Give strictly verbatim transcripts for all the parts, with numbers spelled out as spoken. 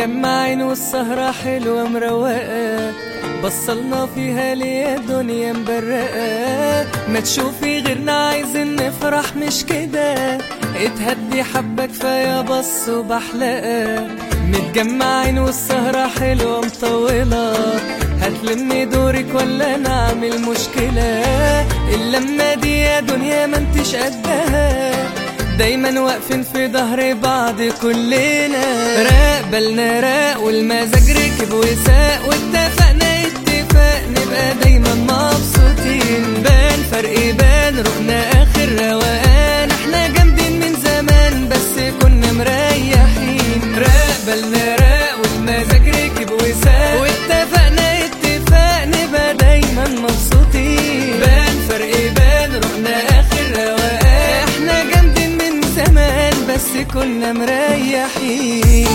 متجمعين والسهرة حلوة مروقة، بصلنا فيها ليه الدنيا مبرقة. ما تشوفي غيرنا عايزين نفرح مش كده، اتهدي حبة كفاية بص وبحلقة. متجمعين والسهرة حلوة مطولة، هتلمي دورك ولا نعمل مشكلة؟ اللمة دي يا دنيا ما انتش قدها، دايما واقفين في ظهر بعض كلنا. راق بالنا راق والمزاج ركب وساق، واتفقنا اتفاق نبقى دايما مبسوطين. بان فرق بان رقنا اخر روقان، احنا جامدين من زمان بس كنا مريحين. راق بالنا راق والمزاج ركب وساق، واتفقنا اتفاق نبقى دايما مبسوطين. بان فرق بان رقنا اخر روقان، احنا جامدين من زمان بس كنا مريحين.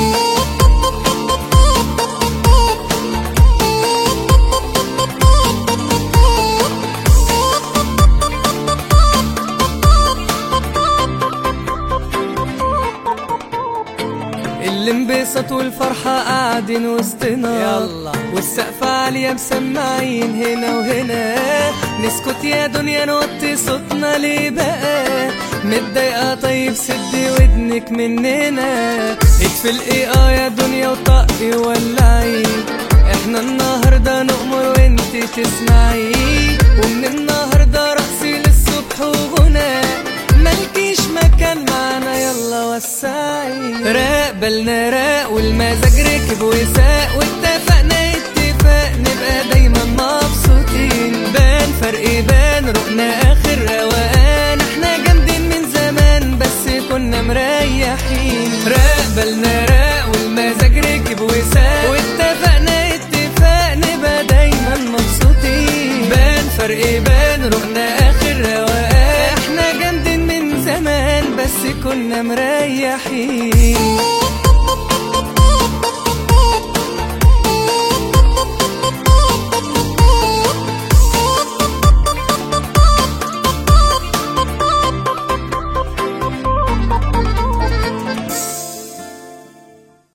الانبساط والفرحة قاعدين وسطنا، يلا والسقف عالية مسمعين هنا وهنا. نسكت يا دنيا نوطي صوتنا ليه بقى؟ متضايقة طيب سدي ودنك مننا. اتفلقي اه يا دنيا وطقي ولعي، احنا النهاردة نؤمر وانتي تسمعي. ومن النهاردة رقصي للصبح وغنى، مالكيش مكان معانا يلا وسعي. راق بالنا راق والمزاج ركب وساق، واتفقنا اتفاق نبقى دايما مبسوطين. بان فرق بان رقنا اخر روقان، احنا جامدين من زمان بس كنا مريحين. راق بالنا راق والمزاج ركب وساق، واتفقنا اتفاق نبقى دايما مبسوطين. بان فرق بان رقنا اخر روقان، احنا جامدين من زمان بس كنا مريحين.